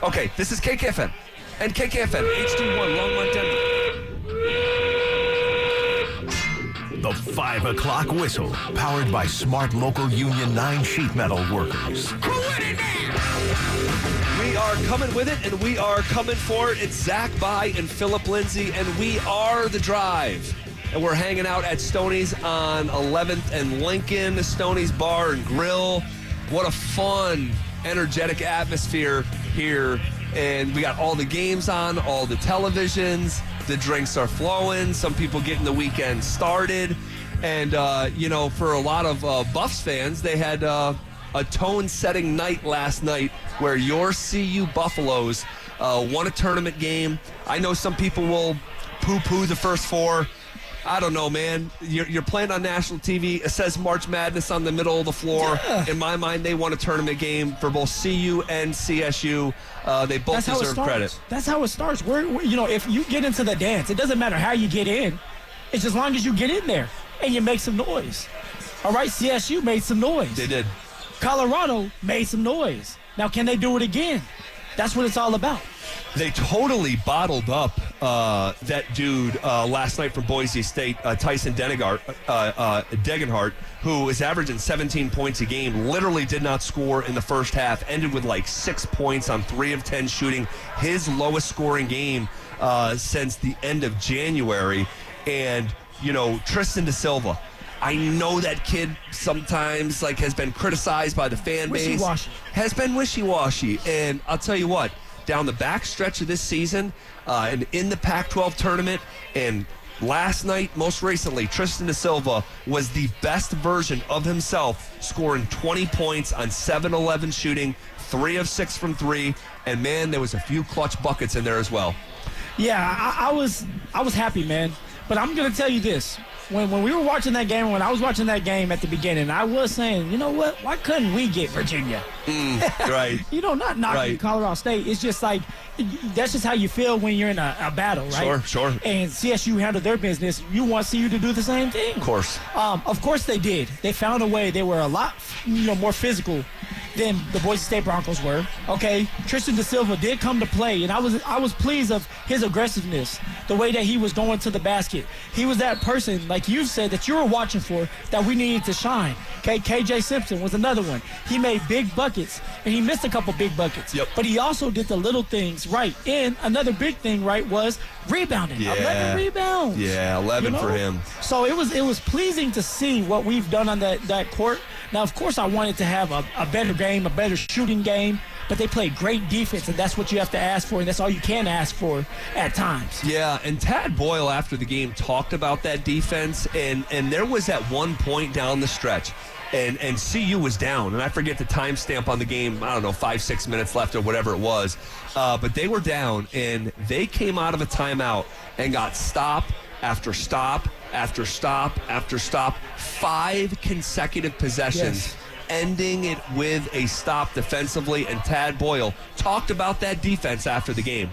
Okay, this is KKFM and KKFM HD1 Longmont, Denver. The 5 o'clock whistle, powered by Smart Local Union 9 sheet metal workers. We are coming with it, and we are coming for it. It's Zach By and Philip Lindsay, and we are The Drive. And we're hanging out at Stoney's on 11th and Lincoln, Stoney's Bar and Grill. What a fun, energetic atmosphere here. And we got all the games on, all the televisions. The drinks are flowing. Some people getting the weekend started. And, for a lot of Buffs fans, they had a tone-setting night last night where your CU Buffaloes won a tournament game. I know some people will poo-poo the first four. I don't know, man. You're playing on national TV. It says March Madness on the middle of the floor. Yeah. In my mind, they won a tournament game for both CU and CSU. They both deserve credit. That's how it starts. If you get into the dance, it doesn't matter how you get in. It's as long as you get in there and you make some noise. All right, CSU made some noise. They did. Colorado made some noise. Now, can they do it again? That's what it's all about. They totally bottled up that dude last night from Boise State, Tyson Degenhart, who is averaging 17 points a game, literally did not score in the first half, ended with like 6 points on 3 of 10 shooting, his lowest scoring game since the end of January. And, Tristan Da Silva, I know that kid sometimes has been criticized by the fan base. Wishy-washy. Has been wishy-washy. And I'll tell you what, down the back stretch of this season and in the Pac-12 tournament and last night, most recently, Tristan Da Silva was the best version of himself, scoring 20 points on 7-11 shooting, 3 of 6 from 3. And, man, there was a few clutch buckets in there as well. Yeah, I was happy, man. But I'm going to tell you this. When we were watching that game, when I was watching that game at the beginning, I was saying, you know what? Why couldn't we get Virginia? Right. Not knocking Colorado State. It's just that's just how you feel when you're in a battle, right? Sure. And CSU handled their business. You want CU to do the same thing. Of course. Of course they did. They found a way. They were a lot, more physical than the Boise State Broncos were. Okay, Tristan Da Silva did come to play, and I was pleased of his aggressiveness, the way that he was going to the basket. He was that person, like you said, that you were watching for, that we needed to shine. Okay, KJ Simpson was another one. He made big buckets, and he missed a couple big buckets. Yep. But he also did the little things right. And another big thing, right, was rebounding. Yeah. 11 rebounds. Yeah, 11 for him. So it was pleasing to see what we've done on that court. Now, of course, I wanted to have a better game, a better shooting game, but they played great defense, and that's what you have to ask for, and that's all you can ask for at times. Yeah, and Tad Boyle after the game talked about that defense, and there was at one point down the stretch, and CU was down, and I forget the timestamp on the game, I don't know, 5-6 minutes left or whatever it was, but they were down, and they came out of a timeout and got stop after stop after stop after stop, 5 consecutive possessions. Yes. Ending it with a stop defensively, and Tad Boyle talked about that defense after the game.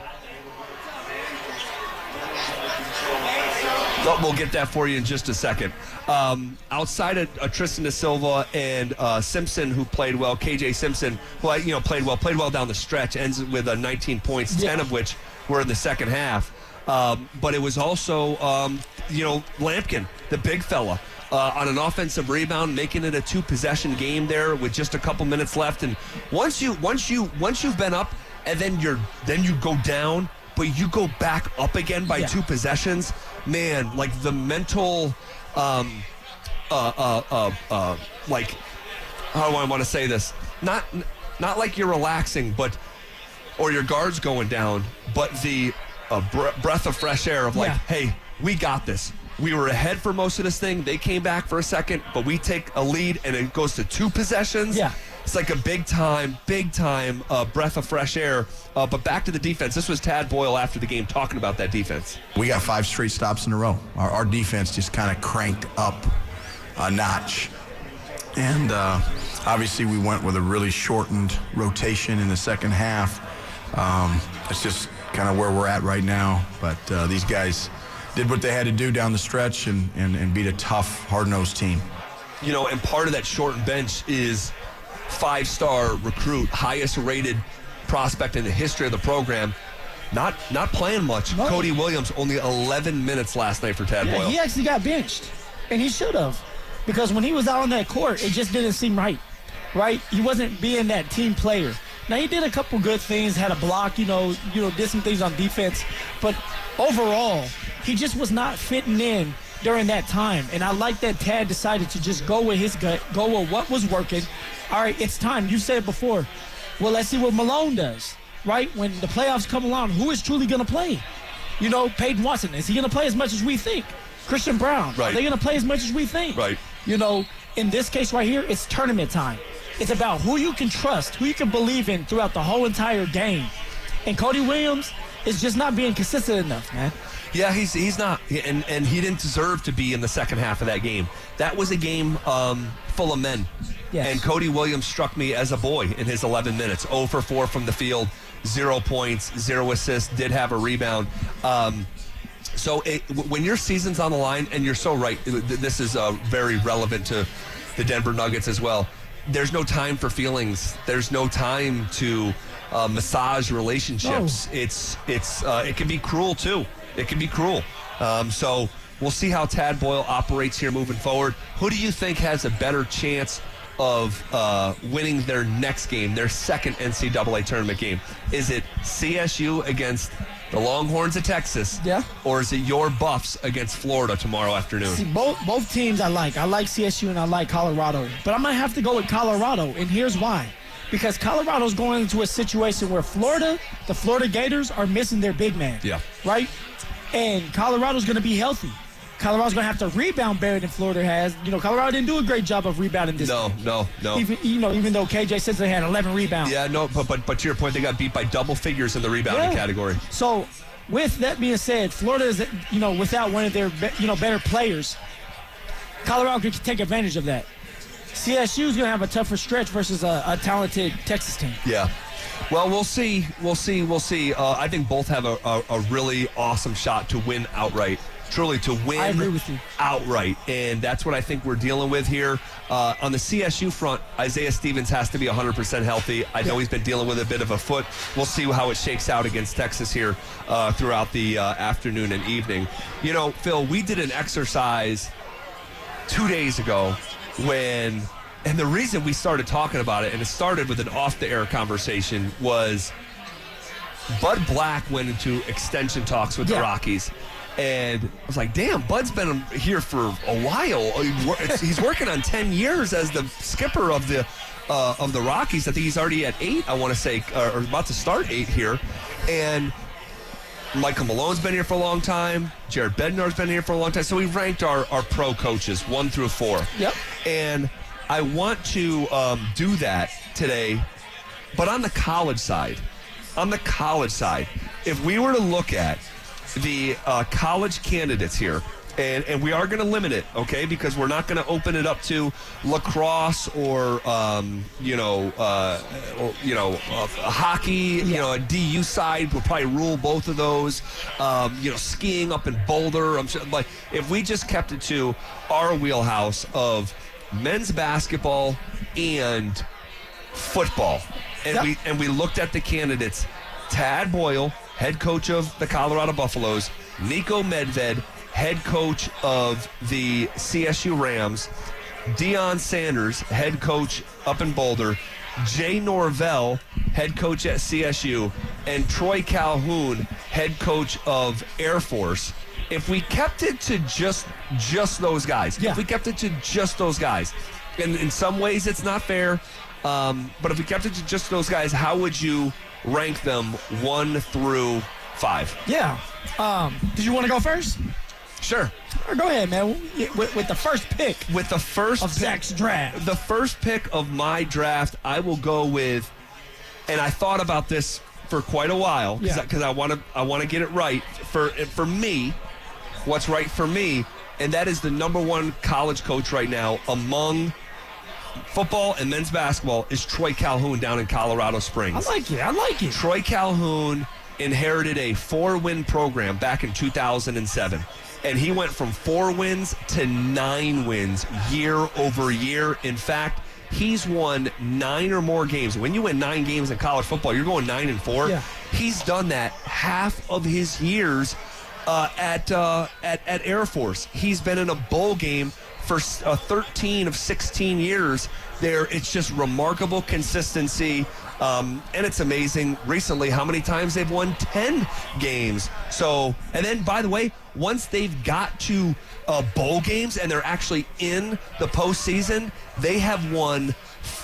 But we'll get that for you in just a second. Outside of Tristan Da Silva and Simpson, who played well, KJ Simpson, who played well down the stretch, ends with 19 points, 10 of which were in the second half. But it was also, Lampkin, the big fella, on an offensive rebound, making it a 2-possession game there with just a couple minutes left. And once you've been up, and then you go down, but you go back up again by 2 possessions, man, the mental, how do I want to say this? Not like you're relaxing, or your guard's going down, but the breath of fresh air of hey, we got this. We were ahead for most of this thing. They came back for a second, but we take a lead, and it goes to 2 possessions. Yeah. It's like a big time breath of fresh air. But back to the defense. This was Tad Boyle after the game talking about that defense. We got 5 straight stops in a row. Our defense just kind of cranked up a notch. And obviously we went with a really shortened rotation in the second half. It's just kind of where we're at right now. But these guys did what they had to do down the stretch and beat a tough, hard-nosed team. And part of that shortened bench is 5-star recruit, highest rated prospect in the history of the program. Not playing much. No. Cody Williams, only 11 minutes last night for Tad Boyle. He actually got benched, and he should have, because when he was out on that court, it just didn't seem right. He wasn't being that team player. Now, he did a couple good things, had a block, did some things on defense, but overall, he just was not fitting in during that time. And I like that Tad decided to just go with his gut, go with what was working. All right, it's time. You said it before. Well, let's see what Malone does. Right? When the playoffs come along, who is truly going to play? Peyton Watson, is he going to play as much as we think? Christian Brown, right. Are they going to play as much as we think? Right. In this case right here, it's tournament time. It's about who you can trust, who you can believe in throughout the whole entire game. And Cody Williams is just not being consistent enough, man. Yeah, he's not, and he didn't deserve to be in the second half of that game. That was a game full of men. Yes. And Cody Williams struck me as a boy in his 11 minutes. 0 for 4 from the field, 0 points, 0 assists, did have a rebound. So when your season's on the line, and you're so right, this is very relevant to the Denver Nuggets as well. There's no time for feelings. There's no time to massage relationships. No. It can be cruel too. It can be cruel. So we'll see how Tad Boyle operates here moving forward. Who do you think has a better chance of winning their next game, their second NCAA tournament game? Is it CSU against the Longhorns of Texas? Yeah. Or is it your Buffs against Florida tomorrow afternoon? See, both teams I like. I like CSU and I like Colorado. But I'm going to have to go with Colorado, and here's why. Because Colorado's going into a situation where the Florida Gators are missing their big man. Yeah. Right? And Colorado's going to be healthy. Colorado's going to have to rebound better than Florida has. Colorado didn't do a great job of rebounding this game. No. Even though KJ says they had 11 rebounds. Yeah, no, but to your point, they got beat by double figures in the rebounding category. So, with that being said, Florida is, without one of their, better players, Colorado could take advantage of that. CSU is going to have a tougher stretch versus a talented Texas team. Yeah. Well, we'll see. I think both have a really awesome shot to win outright. Truly to win I agree with you. outright. And that's what I think we're dealing with here. On the CSU front, Isaiah Stevens has to be 100% healthy. I know he's been dealing with a bit of a foot. We'll see how it shakes out against Texas here throughout the afternoon and evening. Phil, we did an exercise 2 days ago and the reason we started talking about it, and it started with an off-the-air conversation, was Bud Black went into extension talks with the Rockies. And I was like, damn, Bud's been here for a while. He's working on 10 years as the skipper of the Rockies. I think he's already at 8, I want to say, or about to start 8 here. And Michael Malone's been here for a long time. Jared Bednar's been here for a long time. So we ranked our pro coaches 1 through 4. Yep. And I want to do that today, but on the college side. If we were to look at the college candidates here, and we are going to limit it, okay, because we're not going to open it up to lacrosse or hockey. A DU side will probably rule both of those. Skiing up in Boulder. I'm sure, but if we just kept it to our wheelhouse of men's basketball and football, and we looked at the candidates: Tad Boyle, head coach of the Colorado Buffaloes; Nico Medved, head coach of the CSU Rams; Deion Sanders, head coach up in Boulder; Jay Norvell, head coach at CSU; and Troy Calhoun, head coach of Air Force. If we kept it to just those guys, and in some ways it's not fair, but if we kept it to just those guys, how would you rank them 1 through 5? Yeah. Did you want to go first? Sure. Go ahead, man. With the first pick. With the first of Zach's draft. The first pick of my draft, I will go with, and I thought about this for quite a while because I want to get it right for me. What's right for me, and that is the number 1 college coach right now among football and men's basketball is Troy Calhoun down in Colorado Springs. I like it. Troy Calhoun inherited a 4-win program back in 2007, and he went from 4 wins to 9 wins year over year. In fact, he's won 9 or more games. When you win 9 games in college football, you're going 9-4. Yeah. He's done that half of his years at Air Force. He's been in a bowl game for 13 of 16 years there. It's just remarkable consistency, and it's amazing recently how many times they've won 10 games. So, and then, by the way, once they've got to bowl games and they're actually in the postseason, they have won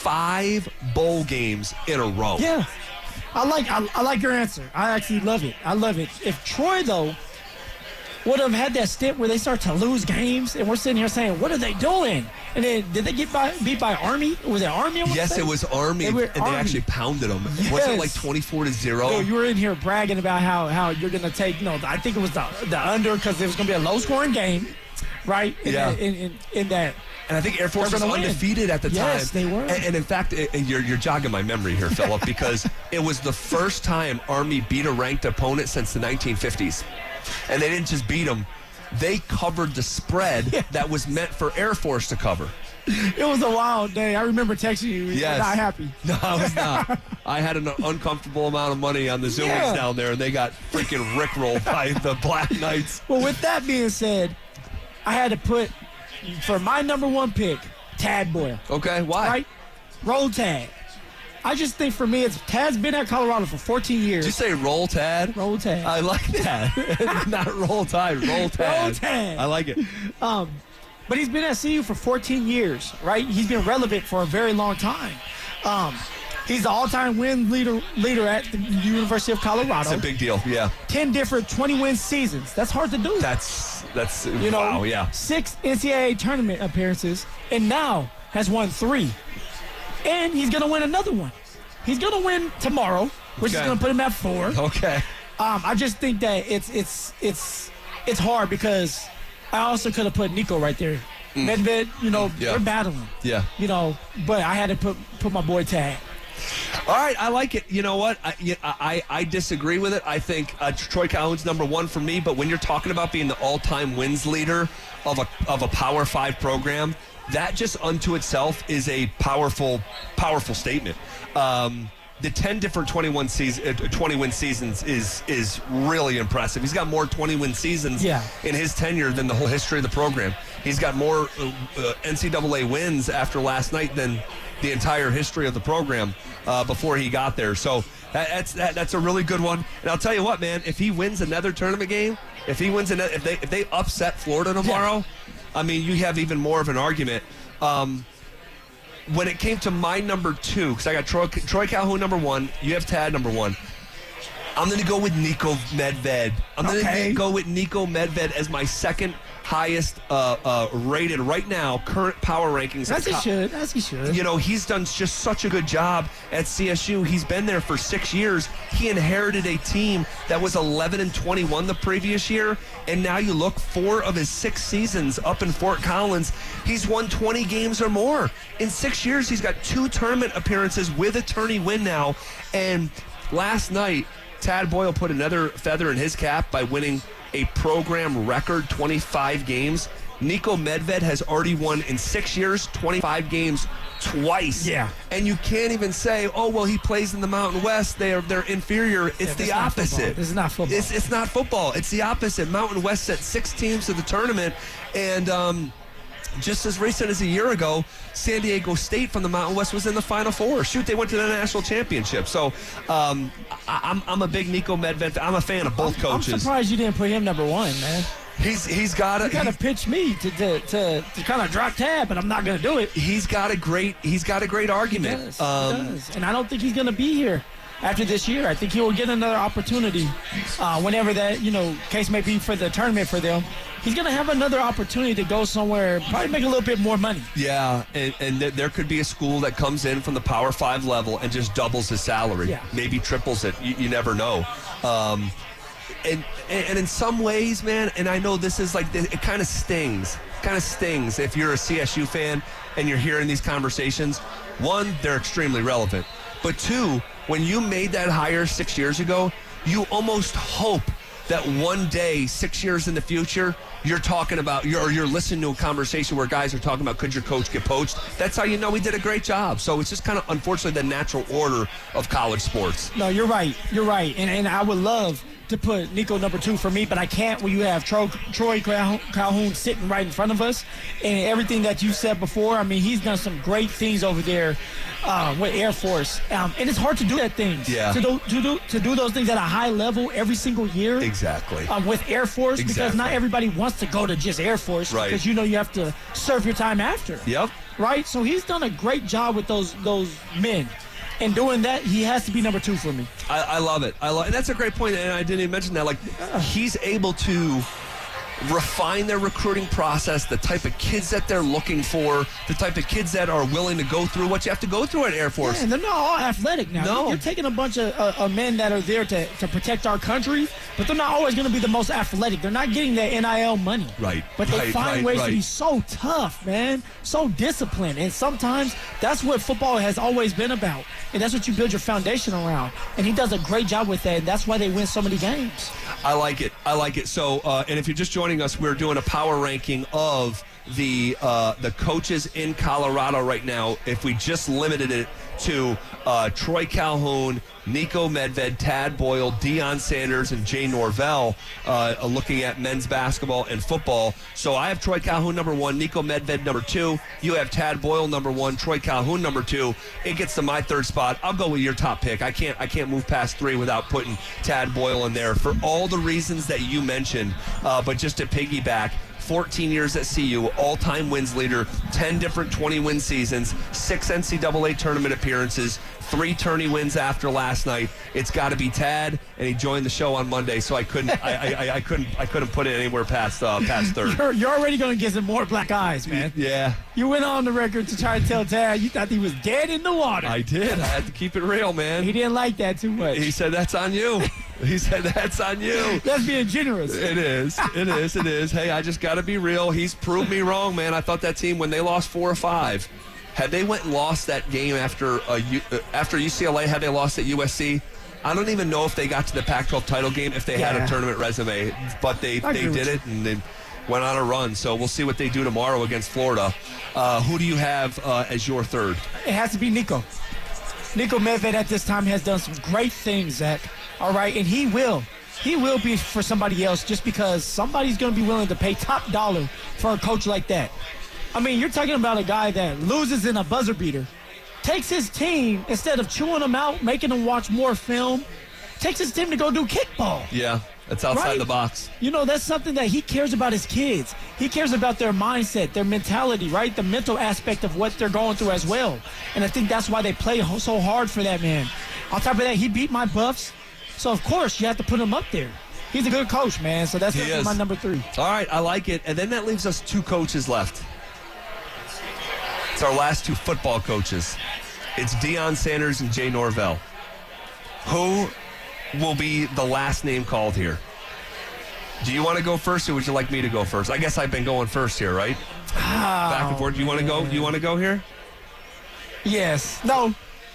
5 bowl games in a row. Yeah. I like your answer. I actually love it. I love it. If Troy, though, would have had that stint where they start to lose games, and we're sitting here saying, what are they doing? And then did they get beat by Army? Was it Army? Yes, it was Army, and they actually pounded them. Yes. Was it like 24-0? Yo, you were in here bragging about how you're going to take, I think it was the under because it was going to be a low-scoring game, right? In that. And I think Air Force was undefeated at the time. Yes, they were. And in fact, you're jogging my memory here, Philip, because it was the first time Army beat a ranked opponent since the 1950s. And they didn't just beat them. They covered the spread that was meant for Air Force to cover. It was a wild day. I remember texting you. You were not happy. No, I was not. I had an uncomfortable amount of money on the Zoomies down there, and they got freaking rickrolled by the Black Knights. Well, with that being said, I had to put, for my number 1 pick, Tad Boyle. Okay, why? Right? Roll Tad. I just think for me, Tad's been at Colorado for 14 years. Did you say Roll Tad? Roll Tad. I like that. Not Roll Tide, Roll Tad. Roll Tad. I like it. But he's been at CU for 14 years, right? He's been relevant for a very long time. He's the all-time win leader at the University of Colorado. It's a big deal, yeah. 10 different 20-win seasons. That's hard to do. That's wow, yeah. 6 NCAA tournament appearances, and now has won 3. And he's going to win another one. He's going to win tomorrow, which is going to put him at 4. Okay. I just think that it's hard because I also could have put Nico right there. Medved, they're battling. Yeah. But I had to put my boy Tad. All right, I like it. You know what? I disagree with it. I think Troy Calhoun's number 1 for me, but when you're talking about being the all-time wins leader of a Power 5 program, that just unto itself is a powerful statement. The 10 different 20-win seasons is really impressive. He's got more 20-win seasons in his tenure than the whole history of the program. He's got more NCAA wins after last night than the entire history of the program before he got there. So that's a really good one. And I'll tell you what, man, if he wins another tournament game, if they upset Florida tomorrow, I mean, you have even more of an argument. When it came to my number 2, because I got Troy Calhoun number 1, you have Tad number 1. I'm going to go with Nico Medved. I'm going to go with Nico Medved as my second highest rated right now, current power rankings. As he should. He's done just such a good job at CSU. He's been there for 6 years. He inherited a team that was 11-21 the previous year, and now you look, 4 of his 6 seasons up in Fort Collins, he's won 20 games or more. In 6 years, he's got 2 tournament appearances with a tourney win now, and last night, Tad Boyle put another feather in his cap by winning a program record 25 games. Nico Medved has already won in 6 years 25 games twice. Yeah. And you can't even say, oh, well, he plays in the Mountain West. They're inferior. It's the opposite. This is not football. It's not football. It's the opposite. Mountain West sent 6 teams to the tournament, and just as recent as a year ago, San Diego State from the Mountain West was in the Final Four. Shoot, they went to the national championship. So I'm a big Nico Medved. I'm a fan of both coaches. I'm surprised you didn't put him number 1, man. He's got to. You got to pitch me to kind of drop Tad, but I'm not going to do it. He's got a great argument. He does. And I don't think he's going to be here after this year. I think he will get another opportunity whenever that case may be for the tournament for them. He's going to have another opportunity to go somewhere, probably make a little bit more money. Yeah, and there could be a school that comes in from the Power 5 level and just doubles his salary, maybe triples it. You never know. And in some ways, man, and I know this is it kind of stings. If you're a CSU fan and you're hearing these conversations. 1, they're extremely relevant. But 2, when you made that hire 6 years ago, you almost hope that one day, 6 years in the future, you're talking about, you're listening to a conversation where guys are talking about, could your coach get poached? That's how you know he did a great job. So it's just kind of, unfortunately, the natural order of college sports. No, you're right. You're right. And I would love to put Nico number 2 for me, but I can't when you have Troy Calhoun sitting right in front of us. And everything that you said before, I mean, he's done some great things over there with Air Force. And it's hard to do that things. Yeah. To do those things at a high level every single year. Exactly. With Air Force, Exactly. because not everybody wants to go to just Air Force. Right. Because you know you have to serve your time after. Yep. Right? So he's done a great job with those men. And doing that, he has to be number 2 for me. I love it. And that's a great point, and I didn't even mention that. Like, he's able to refine their recruiting process, the type of kids that they're looking for, the type of kids that are willing to go through what you have to go through at Air Force. Yeah, and they're not all athletic now. No. You're taking a bunch of men that are there to protect our country, but they're not always going to be the most athletic. They're not getting that NIL money. Right. But they find ways to right. be so tough, man, so disciplined. And sometimes that's what football has always been about. And that's what you build your foundation around. And he does a great job with that, and that's why they win so many games. I like it. So, and if you're just joining us, we're doing a power ranking of the coaches in Colorado right now. If we just limited it to Troy Calhoun, Nico Medved, Tad Boyle, Deion Sanders, and Jay Norvell, looking at men's basketball and football. So I have Troy Calhoun number 1, Nico Medved number 2. You have Tad Boyle number 1, Troy Calhoun number 2. It gets to my third spot. I'll go with your top pick. I can't move past 3 without putting Tad Boyle in there for all the reasons that you mentioned. But just to piggyback, 14 years at CU, all-time wins leader, 10 different 20-win seasons, 6 NCAA tournament appearances, 3 tourney wins after last night. It's got to be Tad, and he joined the show on Monday, so I couldn't I couldn't put it anywhere past third. You're already going to get some more black eyes, man. Yeah. You went on the record to try to tell Tad you thought he was dead in the water. I did. I had to keep it real, man. He didn't like that too much. He said, that's on you. He said, that's on you. That's being generous. It is. Hey, I just got to be real. He's proved me wrong, man. I thought that team, when they lost 4 or 5, had they went and lost that game after UCLA, had they lost at USC, I don't even know if they got to the Pac-12 title game if they had a tournament resume. But they did it, and they went on a run. So we'll see what they do tomorrow against Florida. Who do you have as your third? It has to be Nico. Nico Medved at this time has done some great things, Zach. All right, and he will be for somebody else just because somebody's going to be willing to pay top dollar for a coach like that. I mean, you're talking about a guy that loses in a buzzer beater, takes his team, instead of chewing them out, making them watch more film, takes his team to go do kickball. Yeah, that's outside the box. You know, that's something that he cares about his kids. He cares about their mindset, their mentality, right? The mental aspect of what they're going through as well. And I think that's why they play so hard for that man. On top of that, he beat my Buffs. So, of course, you have to put him up there. He's a good coach, man. So that's my number 3. All right, I like it. And then that leaves us 2 coaches left. It's our last 2 football coaches. It's Deion Sanders and Jay Norvell. Who will be the last name called here? Do you want to go first, or would you like me to go first? I guess I've been going first here, right? Back and forth. Do you want to go? Do you want to go here? Yes. No.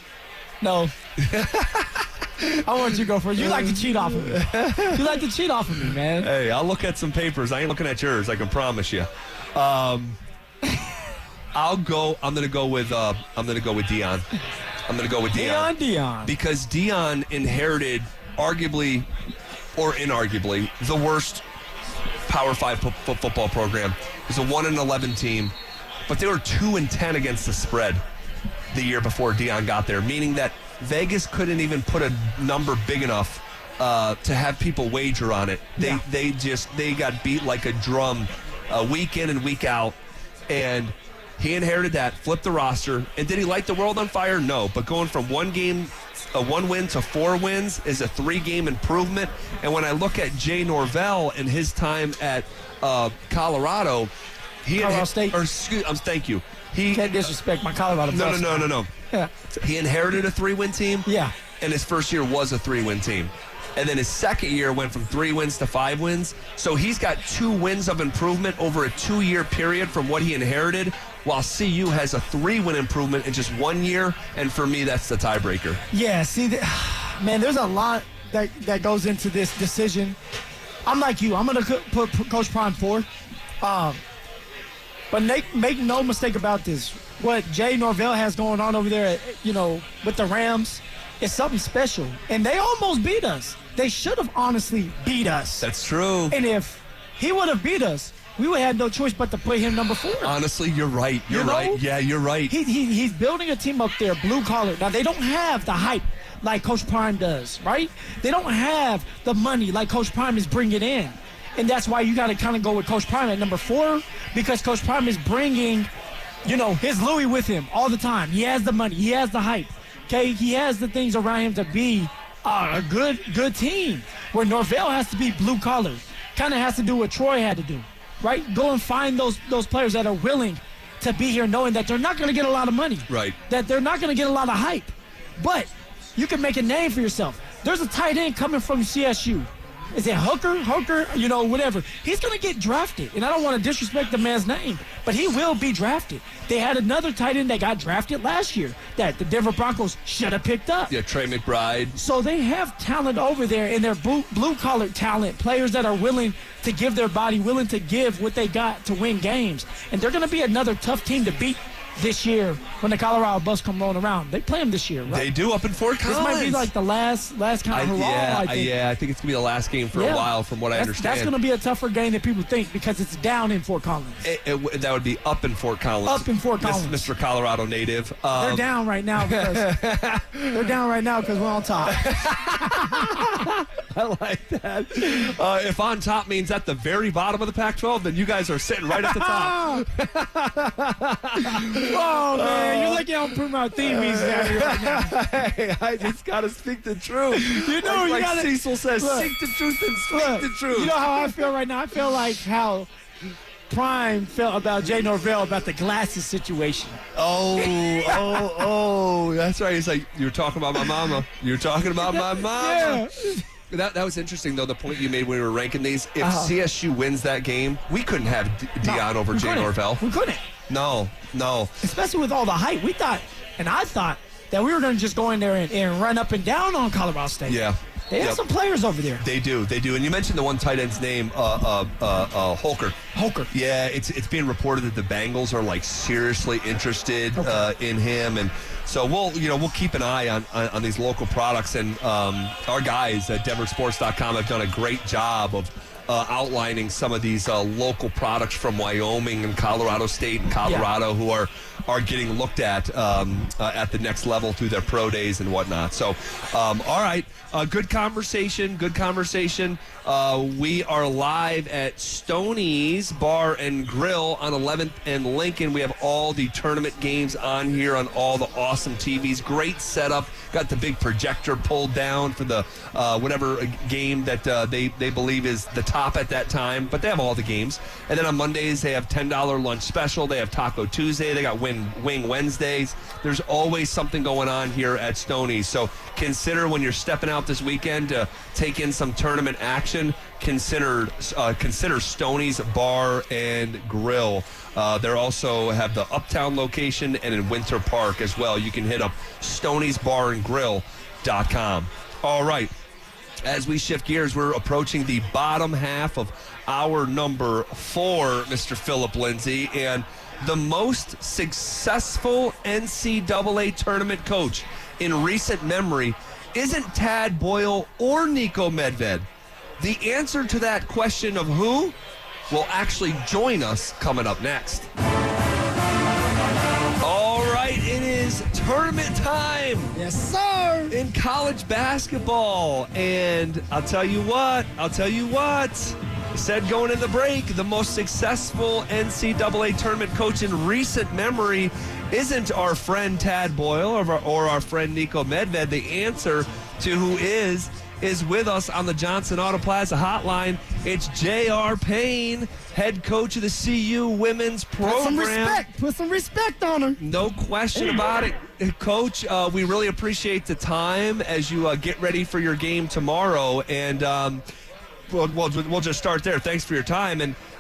I want you to go first. You like to cheat off of me. Man. Hey, I'll look at some papers. I ain't looking at yours, I can promise you. I'm gonna go with Deion. I'm gonna go with Deion. Deion. Because Deion inherited arguably or inarguably the worst Power 5 football program. It was a 1-11 team, but they were 2-10 against the spread the year before Deion got there, meaning that Vegas couldn't even put a number big enough to have people wager on it. They got beat like a drum week in and week out, and he inherited that, flipped the roster. And did he light the world on fire? No, but going from 1 win to 4 wins is a 3-game improvement. And when I look at Jay Norvell and his time at Colorado State. Thank you. He can't disrespect my Colorado. No. Yeah. He inherited a 3-win team. Yeah. And his first year was a 3-win team. And then his second year went from 3 wins to 5 wins. So he's got 2 wins of improvement over a 2-year period from what he inherited, while CU has a 3-win improvement in just 1 year. And for me, that's the tiebreaker. Yeah, see, man, there's a lot that goes into this decision. I'm like you. I'm going to put Coach Prime forward. But make no mistake about this. What Jay Norvell has going on over there, with the Rams, is something special. And they almost beat us. They should have honestly beat us. That's true. And if he would have beat us, we would have had no choice but to put him number 4. Honestly, you're right. You're right. Yeah, you're right. He's building a team up there, blue collar. Now, they don't have the hype like Coach Prime does, right? They don't have the money like Coach Prime is bringing in. And that's why you got to kind of go with Coach Prime at number 4, because Coach Prime is bringing, his Louis with him all the time. He has the money. He has the hype. Okay? He has the things around him to be a good team, where Norvell has to be blue collar. Kind of has to do what Troy had to do, right? Go and find those players that are willing to be here, knowing that they're not going to get a lot of money. Right. That they're not going to get a lot of hype. But you can make a name for yourself. There's a tight end coming from CSU. Is it Hooker, whatever. He's going to get drafted. And I don't want to disrespect the man's name, but he will be drafted. They had another tight end that got drafted last year that the Denver Broncos should have picked up. Yeah, Trey McBride. So they have talent over there, and they're blue-collar talent, players that are willing to give their body, willing to give what they got to win games. And they're going to be another tough team to beat this year when the Colorado Buffs come rolling around. They play them this year, right? They do, up in Fort Collins. This might be like the last kind of hurrah, I think. I think it's going to be the last game for a while, from what I understand. That's going to be a tougher game than people think, because it's down in Fort Collins. That would be up in Fort Collins. Up in Fort Collins. Mr. Colorado native. They're down right now because we're on top. I like that. If on top means at the very bottom of the Pac-12, then you guys are sitting right at the top. Oh, man, you're looking how my theme music out here right now. Hey, I just got to speak the truth. Like Cecil says, seek the truth and speak the truth. You know how I feel right now? I feel like how Prime felt about Jay Norvell about the glasses situation. Oh, that's right. He's like, you're talking about my mama. You're talking about my mama. Yeah. That was interesting, though, the point you made when we were ranking these. If CSU wins that game, we couldn't have Deion over Jay Norvell. We couldn't. No. Especially with all the hype. I thought that we were going to just go in there and run up and down on Colorado State. Yeah. They have some players over there. They do. And you mentioned the one tight end's name, Holker. Yeah, it's being reported that the Bengals are seriously interested in him, and so we'll keep an eye on these local products, and our guys at DenverSports.com have done a great job of outlining some of these local products from Wyoming and Colorado State and Colorado who are getting looked at the next level through their pro days and whatnot. So, all right, good conversation. We are live at Stoney's Bar and Grill on 11th and Lincoln. We have all the tournament games on here on all the awesome TVs. Great setup. Got the big projector pulled down for the whatever game that they believe is the top at that time. But they have all the games. And then on Mondays, they have $10 lunch special. They have Taco Tuesday. They got Wing Wednesdays. There's always something going on here at Stoney's. So consider when you're stepping out this weekend to take in some tournament action, consider Stoney's Bar and Grill. They also have the Uptown location and in Winter Park as well. You can hit up Stoney'sBarandGrill.com. All right. As we shift gears, we're approaching the bottom half of hour number 4, Mr. Philip Lindsay, and the most successful NCAA tournament coach in recent memory isn't Tad Boyle or Niko Medved. The answer to that question of who will actually join us coming up next. All right, it is tournament time. Yes, sir. In college basketball. And I'll tell you what. I said going in the break, the most successful NCAA tournament coach in recent memory isn't our friend Tad Boyle or our friend Niko Medved. The answer to who is with us on the Johnson Auto Plaza hotline. It's J.R. Payne, head coach of the CU women's program. Put some respect on her. No question about it, Coach. We really appreciate the time as you get ready for your game tomorrow. And we'll just start there. Thanks for your time. And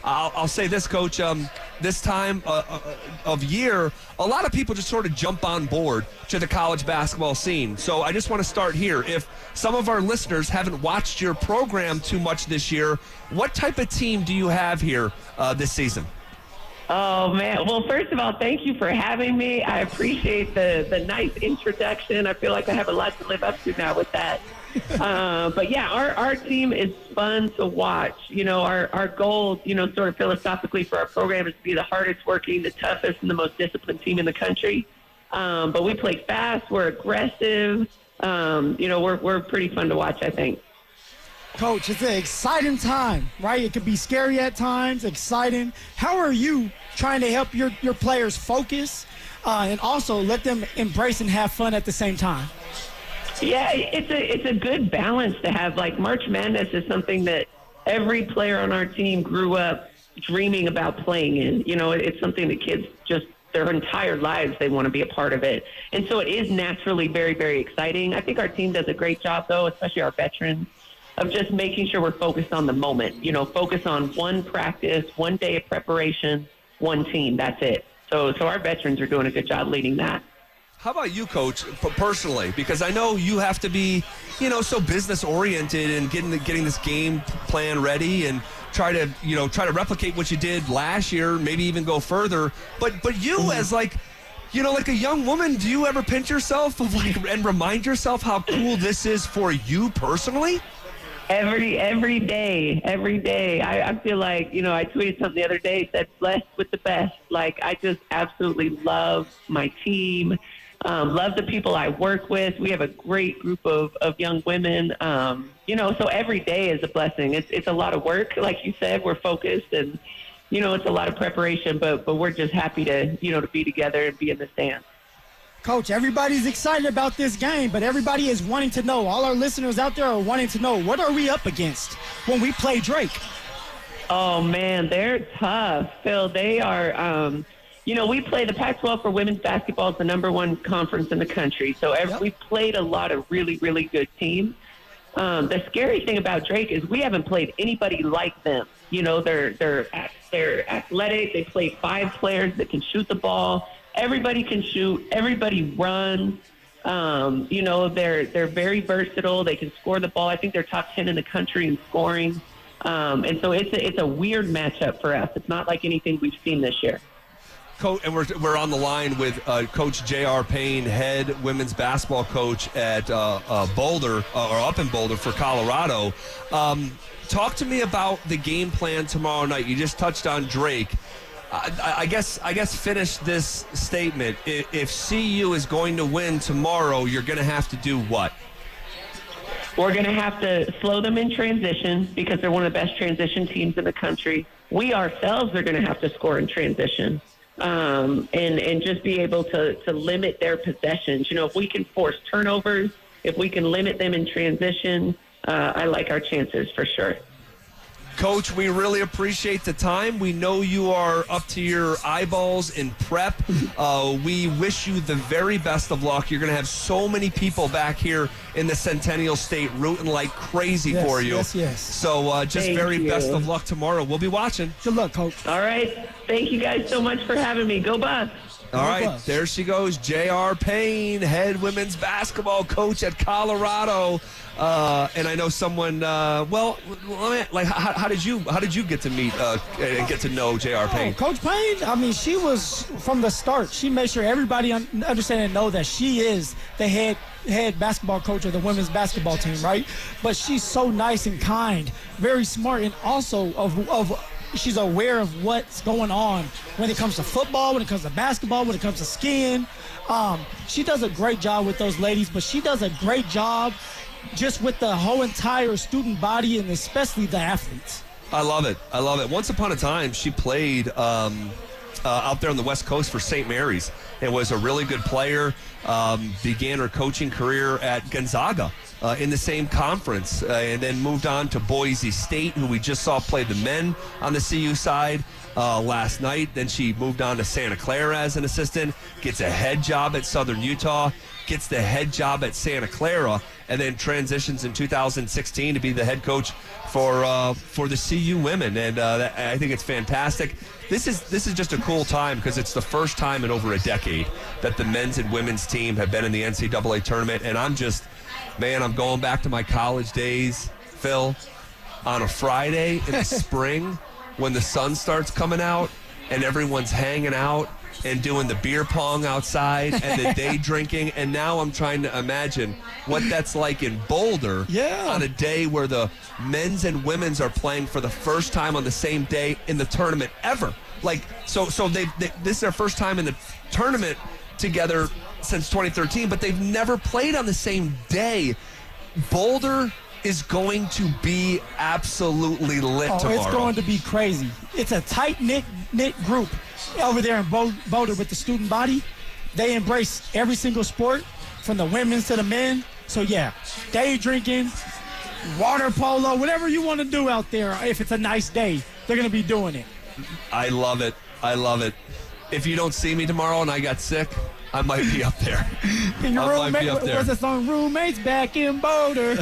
I'll say this, Coach. This time of year, a lot of people just sort of jump on board to the college basketball scene. So I just want to start here. If some of our listeners haven't watched your program too much this year, what type of team do you have here this season? Oh, man. Well, first of all, thank you for having me. I appreciate the nice introduction. I feel like I have a lot to live up to now with that. But, yeah, our team is fun to watch. You know, our goal, you know, sort of philosophically for our program is to be the hardest working, the toughest, and the most disciplined team in the country. But we play fast. We're aggressive. You know, we're pretty fun to watch, I think. Coach, it's an exciting time, right? It could be scary at times, exciting. How are you trying to help your players focus and also let them embrace and have fun at the same time? Yeah, it's a good balance to have. Like, March Madness is something that every player on our team grew up dreaming about playing in. You know, it's something that kids just their entire lives, they want to be a part of it. And so it is naturally very, very exciting. I think our team does a great job, though, especially our veterans, of just making sure we're focused on the moment. You know, focus on one practice, one day of preparation, one team. That's it. So our veterans are doing a good job leading that. How about you, Coach, personally? Because I know you have to be, you know, so business-oriented and getting this game plan ready and try to replicate what you did last year, maybe even go further. But you as, like, you know, like a young woman, do you ever pinch yourself and remind yourself how cool this is for you personally? Every day. I feel like, you know, I tweeted something the other day, said blessed with the best. Like, I just absolutely love my team, love the people I work with. We have a great group of young women, you know, so every day is a blessing. It's a lot of work. Like you said, we're focused and, you know, it's a lot of preparation, but we're just happy to, you know, to be together and be in the stands. Coach, everybody's excited about this game, but everybody is wanting to know, all our listeners out there are wanting to know, what are we up against when we play Drake? Oh, man, they're tough, Phil. They are, you know, we play the Pac-12 for women's basketball is the #1 conference in the country. So we've played a lot of really, really good teams. The scary thing about Drake is we haven't played anybody like them. You know, they're athletic. They play 5 players that can shoot the ball. Everybody can shoot. Everybody runs. You know, they're very versatile. They can score the ball. I think they're top 10 in the country in scoring. And so it's a weird matchup for us. It's not like anything we've seen this year. Coach, and we're on the line with Coach J.R. Payne, head women's basketball coach at Boulder, or up in Boulder for Colorado. Talk to me about the game plan tomorrow night. You just touched on Drake. I guess finish this statement. If CU is going to win tomorrow, you're going to have to do what? We're going to have to slow them in transition because they're one of the best transition teams in the country. We ourselves are going to have to score in transition and just be able to limit their possessions. You know, if we can force turnovers, if we can limit them in transition, I like our chances for sure. Coach, we really appreciate the time. We know you are up to your eyeballs in prep. We wish you the very best of luck. You're going to have so many people back here in the Centennial State rooting like crazy for you. Yes. So just Thank very you. best of luck tomorrow. We'll be watching. Good luck, Coach. All right. Thank you guys so much for having me. Go Bucks. All right, Bucks. there she goes, J.R. Payne, head women's basketball coach at Colorado. And I know someone. How did you get to meet and get to know J.R. Payne? Coach Payne, I mean, she was from the start. She made sure everybody understand and know that she is the head basketball coach of the women's basketball team, right? But she's so nice and kind, very smart, and also she's aware of what's going on when it comes to football, when it comes to basketball, when it comes to skiing. She does a great job with those ladies, but she does a great job just with the whole entire student body and especially the athletes. I love it. Once upon a time, she played out there on the West Coast for St. Mary's and was a really good player. Began her coaching career at Gonzaga in the same conference, and then moved on to Boise State, who we just saw play the men on the CU side last night. Then she moved on to Santa Clara as an assistant, gets a head job at Southern Utah, gets the head job at Santa Clara, and then transitions in 2016 to be the head coach for the CU women, and I think it's fantastic. This is just a cool time because it's the first time in over a decade that the men's and women's team have been in the NCAA tournament, and I'm going back to my college days, Phil, on a Friday in the spring when the sun starts coming out and everyone's hanging out and doing the beer pong outside and the day drinking, and now I'm trying to imagine what that's like in Boulder on a day where the men's and women's are playing for the first time on the same day in the tournament ever. Like, so this is their first time in the tournament together since 2013, but they've never played on the same day. Boulder is going to be absolutely lit tomorrow. It's going to be crazy. It's a tight-knit group over there in Boulder with the student body. They embrace every single sport, from the women's to the men. So, yeah, day drinking, water polo, whatever you want to do out there, if it's a nice day, they're going to be doing it. I love it. I love it. If you don't see me tomorrow and I got sick, I might be up there. And your roommate, what's the song? Roommates back in Boulder.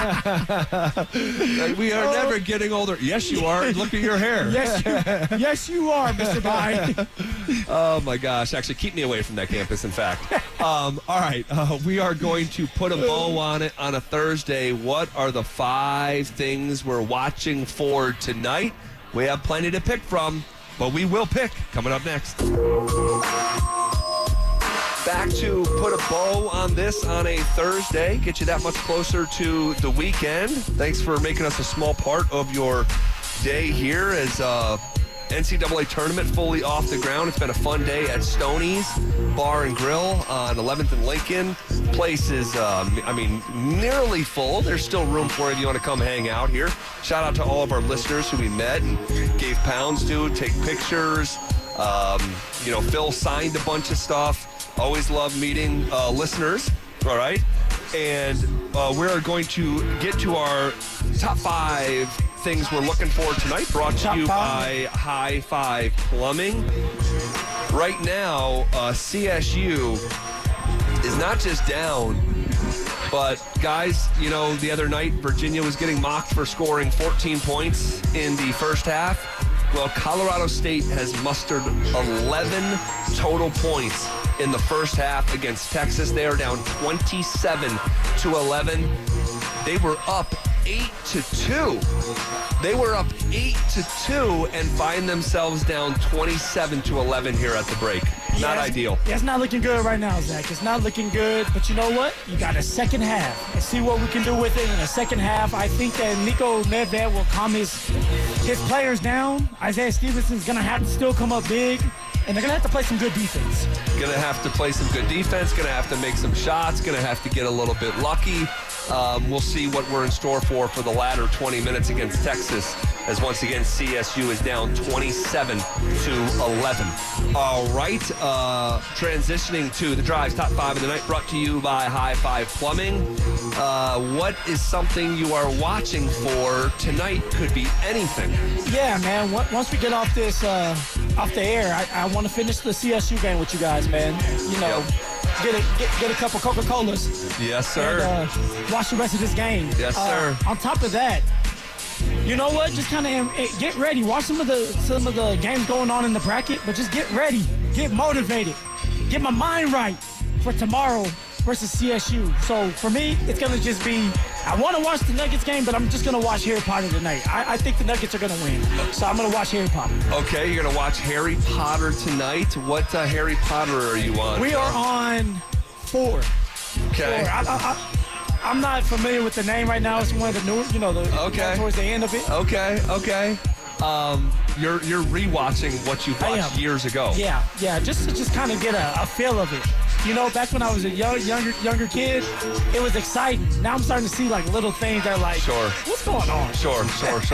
We are never getting older. Yes, you are. Look at your hair. Yes, you are, Mr. Biden. Oh, my gosh. Actually, keep me away from that campus, in fact. All right. We are going to put a bow on it on a Thursday. What are the 5 things we're watching for tonight? We have plenty to pick from, but we will pick coming up next. Back to put a bow on this on a Thursday, get you that much closer to the weekend. Thanks for making us a small part of your day here as NCAA tournament fully off the ground. It's been a fun day at Stoney's Bar and Grill on 11th and Lincoln. Place is, nearly full. There's still room for you if you want to come hang out here. Shout out to all of our listeners who we met and gave pounds to, take pictures. Phil signed a bunch of stuff. Always love meeting listeners, all right? And we're going to get to our top 5 things we're looking for tonight, brought to you by High Five Plumbing. Right now, CSU is not just down, but guys, the other night, Virginia was getting mocked for scoring 14 points in the first half. Well, Colorado State has mustered 11 total points in the first half against Texas. They are down 27-11. They were up 8-2. They were up 8-2 and find themselves down 27-11 here at the break. Not ideal. Yeah, it's not looking good right now, Zach. It's not looking good, but you know what? You got a second half. Let's see what we can do with it in the second half. I think that Nico Nedved will calm his players down. Isaiah Stevenson's going to have to still come up big, and they're going to have to play some good defense. Going to have to play some good defense, going to have to make some shots, going to have to get a little bit lucky. We'll see what we're in store for the latter 20 minutes against Texas, as once again CSU is down 27-11. All right, transitioning to the Drive's Top 5 of the night, brought to you by High Five Plumbing. What is something you are watching for tonight? Could be anything. Yeah, man. Once we get off this off the air, I want to finish the CSU game with you guys, man. Get a couple Coca-Colas. Yes, sir. And, watch the rest of this game. Yes, sir. On top of that, you know what? Just kind of get ready. Watch some of the games going on in the bracket, but just get ready, get motivated, get my mind right for tomorrow versus CSU. So for me, it's gonna just be, I want to watch the Nuggets game, but I'm just gonna watch Harry Potter tonight. I think the Nuggets are gonna win, so I'm gonna watch Harry Potter. Okay, you're gonna watch Harry Potter tonight. What Harry Potter are you on? We are on 4. Okay. 4. I'm not familiar with the name right now. It's one of the newer, towards the end of it. Okay. You're rewatching what you watched years ago. Yeah. Just to kind of get a feel of it. Back when I was a younger kid, it was exciting. Now I'm starting to see like little things that are like, sure, what's going on? Sure.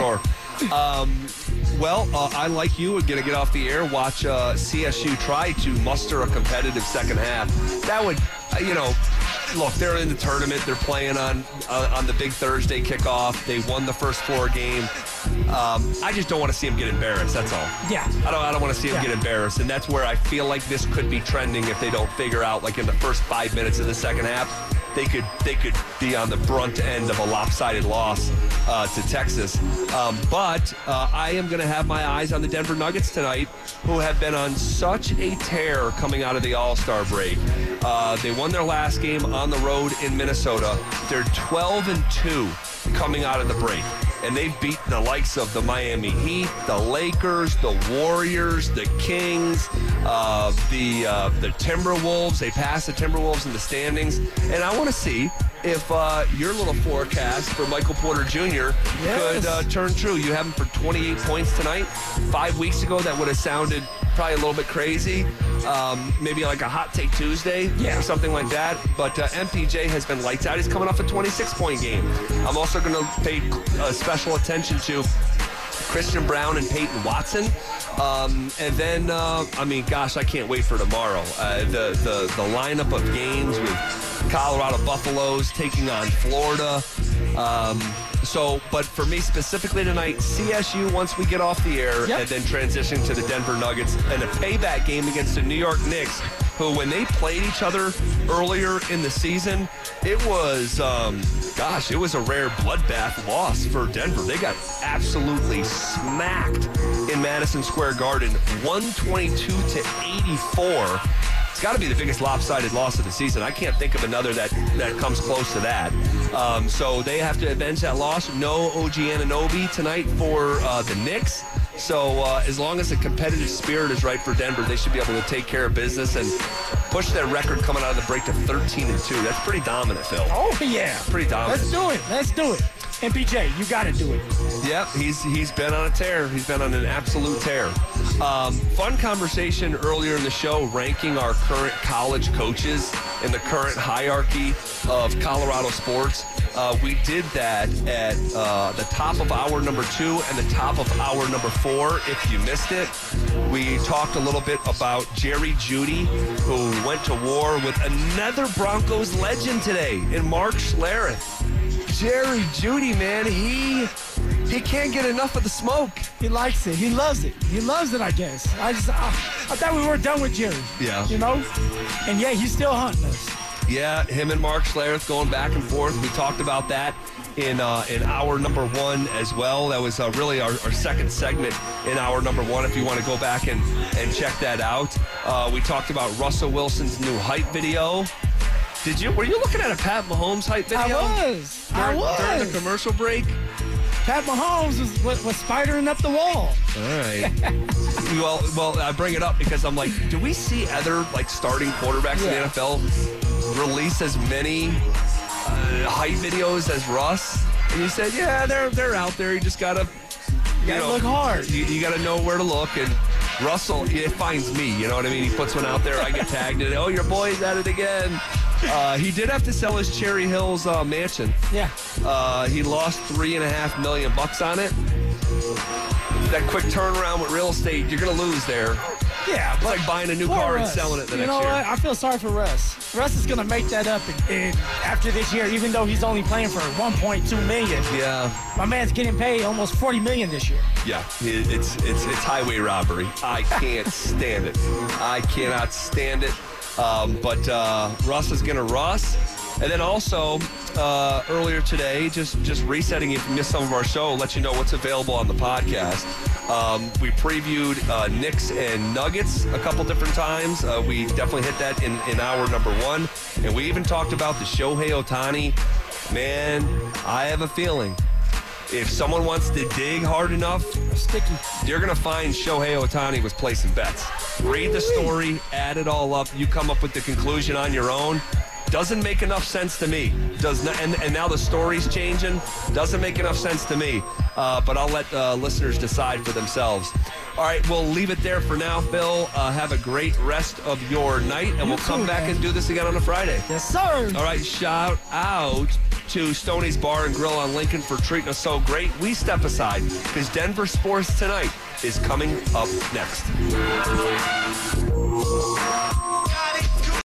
I like you, are going to get off the air, watch CSU try to muster a competitive second half. That would, look, they're in the tournament. They're playing on the big Thursday kickoff. They won the first 4 game. I just don't want to see them get embarrassed. That's all. Yeah. I don't want to see them get embarrassed, and that's where I feel like this could be trending if they don't figure out, like in the first 5 minutes of the second half, they could be on the brunt end of a lopsided loss to Texas. But I am going to have my eyes on the Denver Nuggets tonight, who have been on such a tear coming out of the All-Star break. They won their last game on the road in Minnesota. They're 12-2 coming out of the break. And they've beaten the likes of the Miami Heat, the Lakers, the Warriors, the Kings, the Timberwolves. They passed the Timberwolves in the standings. And I want to see if your little forecast for Michael Porter Jr. could turn true. You have him for 28 points tonight. 5 weeks ago, that would have sounded probably a little bit crazy. Maybe like a Hot Take Tuesday or something like that. But MPJ has been lights out. He's coming off a 26-point game. I'm also going to pay special attention to Christian Brown and Peyton Watson. And then, I can't wait for tomorrow. The lineup of games with Colorado Buffaloes taking on Florida. But for me specifically tonight, CSU once we get off the air, and then transition to the Denver Nuggets and a payback game against the New York Knicks, who when they played each other earlier in the season, it was, it was a rare bloodbath loss for Denver. They got absolutely smacked in Madison Square Garden, 122-84. It's got to be the biggest lopsided loss of the season. I can't think of another that comes close to that. So they have to avenge that loss. No OG Anunoby tonight for the Knicks. So as long as the competitive spirit is right for Denver, they should be able to take care of business and push their record coming out of the break to 13-2. That's pretty dominant, Phil. Oh, yeah. Pretty dominant. Let's do it. MPJ, you got to do it. Yep, he's been on a tear. He's been on an absolute tear. Fun conversation earlier in the show, ranking our current college coaches in the current hierarchy of Colorado sports. We did that at the top of hour number 2 and the top of hour number 4. If you missed it, we talked a little bit about Jerry Jeudy, who went to war with another Broncos legend today in Mark Schlereth. Jerry Jeudy, man, he can't get enough of the smoke. He likes it. He loves it. He loves it, I guess. I thought we were done with Jerry. Yeah. You know? And yeah, he's still hunting us. Yeah, him and Mark Schlereth going back and forth. We talked about that in hour number 1 as well. That was really our second segment in hour number 1, if you want to go back and check that out. We talked about Russell Wilson's new hype video. Were you looking at a Pat Mahomes hype video? I was. During the commercial break? Pat Mahomes was spidering up the wall. All right. well, I bring it up because I'm like, do we see other starting quarterbacks in the NFL release as many hype videos as Russ? And you said, yeah, they're out there. You just gotta look hard. You gotta know where to look. And Russell, it finds me. You know what I mean? He puts one out there. I get tagged in it. Oh, your boy's at it again. He did have to sell his Cherry Hills mansion. Yeah. He lost $3.5 million on it. That quick turnaround with real estate, you're going to lose there. Yeah. It's like buying a new car and selling it the next year. You know what? I feel sorry for Russ. Russ is going to make that up after this year, even though he's only playing for $1.2 million. Yeah. My man's getting paid almost $40 million this year. Yeah. It's highway robbery. I can't stand it. I cannot stand it. But Russ is going to Russ. And then also, earlier today, just resetting if you missed some of our show, let you know what's available on the podcast. We previewed Knicks and Nuggets a couple different times. We definitely hit that in hour number 1. And we even talked about the Shohei Ohtani. Man, I have a feeling if someone wants to dig hard enough, sticky, you're going to find Shohei Ohtani was placing bets. Read the story, add it all up. You come up with the conclusion on your own. Doesn't make enough sense to me. Does not, and now the story's changing. Doesn't make enough sense to me. But I'll let listeners decide for themselves. All right, we'll leave it there for now, Phil. Have a great rest of your night, and we'll come back and do this again on a Friday. Yes, sir. All right, shout out to Stoney's Bar and Grill on Lincoln for treating us so great. We step aside because Denver Sports Tonight is coming up next.